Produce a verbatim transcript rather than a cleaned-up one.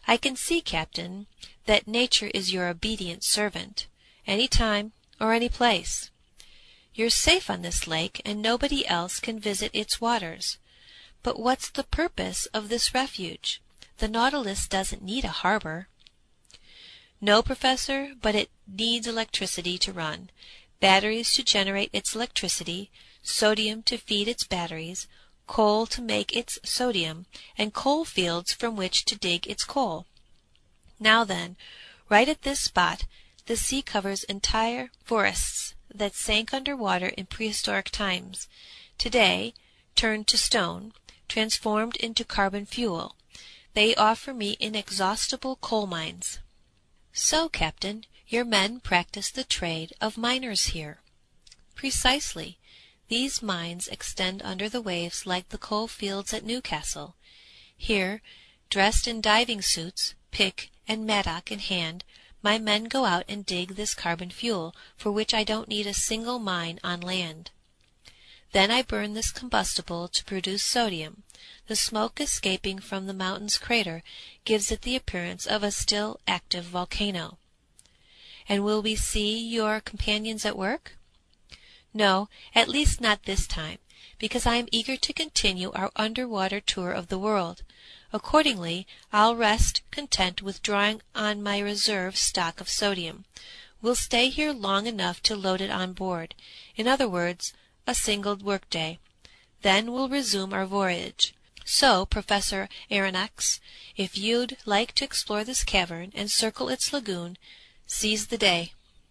I can see, Captain, that nature is your obedient servant, any time or any place. You're safe on this lake, and nobody else can visit its waters. But what's the purpose of this refuge? The Nautilus doesn't need a harbor." "No, Professor, but it needs electricity to run, batteries to generate its electricity, sodium to feed its batteries, coal to make its sodium, and coal fields from which to dig its coal. Now then, right at this spot, the sea covers entire forests that sank under water in prehistoric times, today turned to stone, transformed into carbon fuel. They offer me inexhaustible coal mines." "So, Captain, your men practice the trade of miners here." "Precisely. These mines extend under the waves like the coal fields at Newcastle. Here, dressed in diving suits, pick and mattock in hand, my men go out and dig this carbon fuel, for which I don't need a single mine on land. Then I burn this combustible to produce sodium. The smoke escaping from the mountain's crater gives it the appearance of a still active volcano." "And will we see your companions at work?" "No, at least not this time, because I am eager to continue our underwater tour of the world. Accordingly, I'll rest content with drawing on my reserve stock of sodium. We'll stay here long enough to load it on board. In other words, a single workday. Then we'll resume our voyage. So, Professor Aronnax, if you'd like to explore this cavern and circle its lagoon, seize the day."